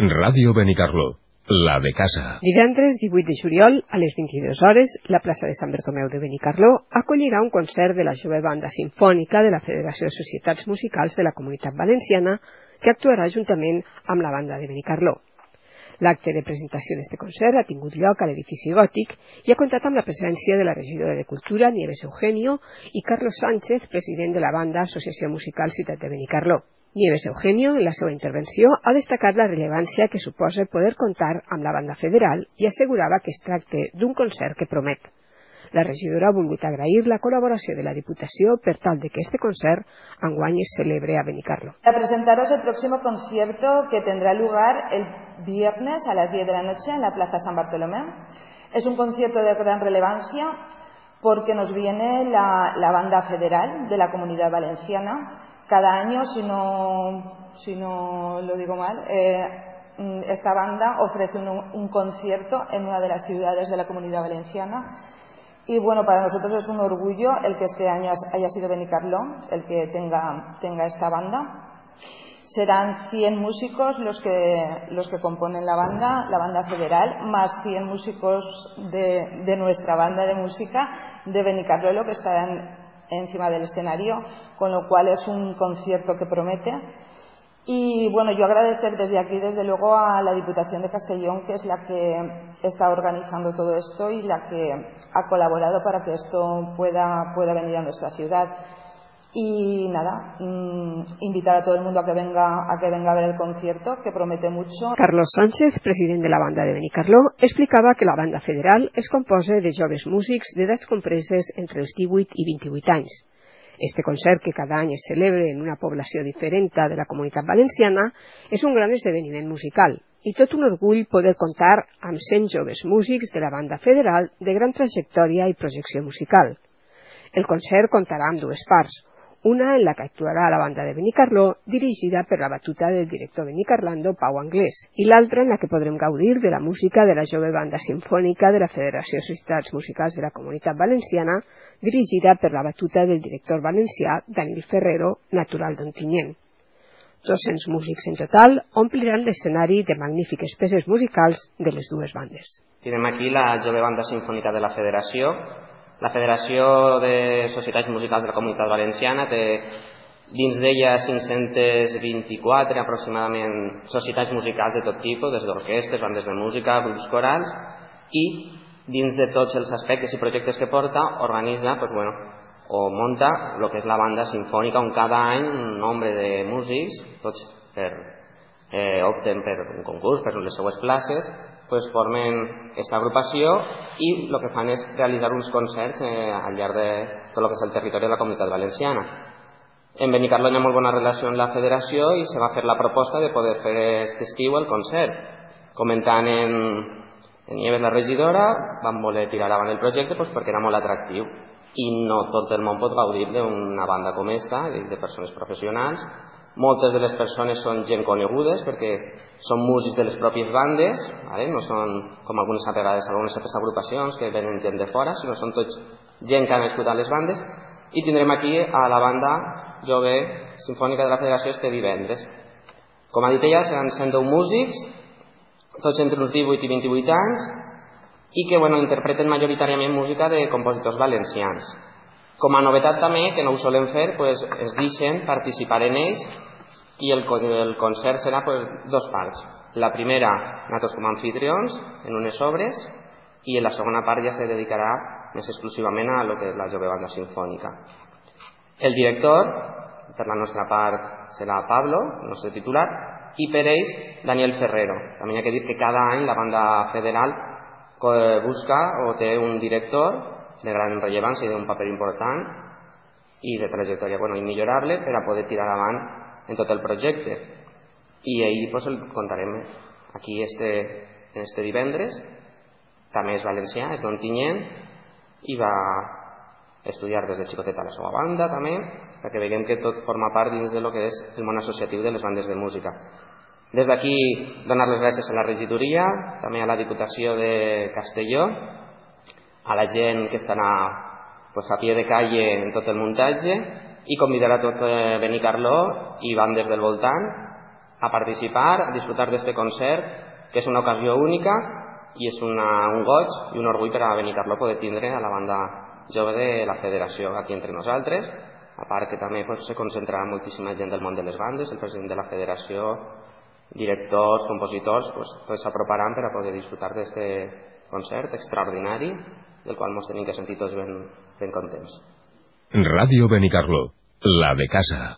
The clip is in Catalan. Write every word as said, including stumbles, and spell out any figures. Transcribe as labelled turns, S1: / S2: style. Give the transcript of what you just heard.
S1: Ràdio Benicarló, la de casa.
S2: Divendres divuit de juliol, a les vint-i-dues hores, la plaça de Sant Bertomeu de Benicarló acollirà un concert de la jove banda simfònica de la Federació de Societats Musicals de la Comunitat Valenciana, que actuarà juntament amb la banda de Benicarló. L'acte de presentació d'este concert ha tingut lloc a l'edifici gòtic i ha comptat amb la presència de la regidora de Cultura, Nieves Eugenio, i Carlos Sánchez, president de la banda Associació Musical Ciutat de Benicarló. Nieves Eugenio, en la seva intervenció, ha destacat la rellevància que suposa poder comptar amb la banda federal i assegurava que es tracta d'un concert que promet. La regidora ha volgut agrair la colaboració de la Diputació per tal de que este concert enguany es celebre a Benicarló.
S3: A presentaros el próximo concierto que tendrá lugar el viernes a las diez de la noche en la Plaza San Bartolomé. Es un concierto de gran relevancia porque nos viene la, la banda federal de la Comunidad Valenciana. Cada año, si no, si no lo digo mal, eh, esta banda ofrece un, un concierto en una de las ciudades de la Comunidad Valenciana. Y bueno, para nosotros es un orgullo el que este año haya sido Benicarló el que tenga, tenga esta banda. Serán cien músicos los que, los que componen la banda, la banda federal, más cien músicos de, de nuestra banda de música de Benicarló que estarán encima del escenario, con lo cual es un concierto que promete. Y bueno, yo agradecer desde aquí, desde luego, a la Diputación de Castellón, que es la que está organizando todo esto y la que ha colaborado para que esto pueda, pueda venir a nuestra ciudad. Y nada, mmm, invitar a todo el mundo a que venga a que venga a ver el concierto, que promete mucho.
S2: Carlos Sánchez, president de la banda de Benicarló, explicava que la banda federal es composa de joves músics d'edats compreses entre els divuit i vint-i-vuit anys. Este concert, que cada any es celebra en una població diferent de la Comunitat Valenciana, és un gran esdeveniment musical i tot un orgull poder comptar amb cent joves músics de la banda federal de gran trajectòria i projecció musical. El concert comptarà amb dues parts, una en la que actuarà la banda de Benicarló, dirigida per la batuta del director benicarlando Pau Anglès, i l'altra en la que podrem gaudir de la música de la jove banda simfònica de la Federació de Societats Musicals de la Comunitat Valenciana, dirigida per la batuta del director valencià Daniel Ferrero, natural d'Ontinyent. dos-cents músics en total ompliran l'escenari de magnífiques peces musicals de les dues bandes.
S4: Tenim aquí la jove banda simfònica de la Federació. La Federació de Societats Musicals de la Comunitat Valenciana té dins d'ella cinc-cents vint-i-quatre aproximadament societats musicals de tot tipus, des d'orquestres, bandes de música, grups corals, i dins de tots els aspectes i projectes que porta, organitza pues, bueno, o munta el que és la banda simfònica, on cada any un nombre de músics, tots per, eh, opten per un concurs, per les seues places, pues formen aquesta agrupació i el que fan és realitzar uns concerts eh, al llarg de tot el que és el territori de la Comunitat Valenciana. En Benicarló hi ha molt bona relació amb la federació i se va fer la proposta de poder fer aquest estiu el concert. Comentant en, en Nieves, la regidora, van voler tirar davant el projecte pues, perquè era molt atractiu i no tot el món pot gaudir d'una banda com esta, de persones professionals. Moltes de les persones són gent conegudes perquè són músics de les pròpies bandes, ¿vale? No són com algunes vegades algunes altres agrupacions que venen gent de fora, sinó són tots gent que ha nascut a les bandes. I tindrem aquí a la banda jove simfònica de la Federació este divendres. Com ha dit ella, seran cent deu músics, tots entre uns divuit i vint-i-vuit anys, i que bueno, interpreten majoritàriament música de compositors valencians. Com a novetat també, que no ho solen fer, pues, es deixen participar en ells i el, el concert serà pues, dos parts. La primera, nosaltres com a anfitrions, en unes obres, i en la segona part ja se dedicarà més exclusivament a lo que és la jove banda simfònica. El director, per la nostra part, serà Pablo, el nostre titular, i per ells, Daniel Ferrero. També hi ha que dir que cada any la banda federal busca o té un director de gran rellevància i d'un paper important i de trajectòria bueno, immillorable per a poder tirar avant en tot el projecte. I ahir pues, el contarem aquí este, este divendres. També és valencià, és d'Ontinyent i va estudiar des de xicotet a la seva banda també, perquè veiem que tot forma part dins de lo que és el món associatiu de les bandes de música. Des d'aquí donar les gràcies a la regidoria, també a la Diputació de Castelló, a la gent que estarà pues, a pie de calle en tot el muntatge i convidar a tot eh, Benicarló i bandes del voltant a participar, a disfrutar d'este concert, que és una ocasió única i és una, un goig i un orgull per a Benicarló poder tindre a la banda jove de la federació aquí entre nosaltres, a part que també pues, se concentrarà moltíssima gent del món de les bandes, el president de la federació, directors, compositors, pues, tots s'aproparan per a poder disfrutar d'aquest concert extraordinari del qual ens tenim que sentir tots ben, ben contents.
S1: Ràdio Benicarló, la de casa.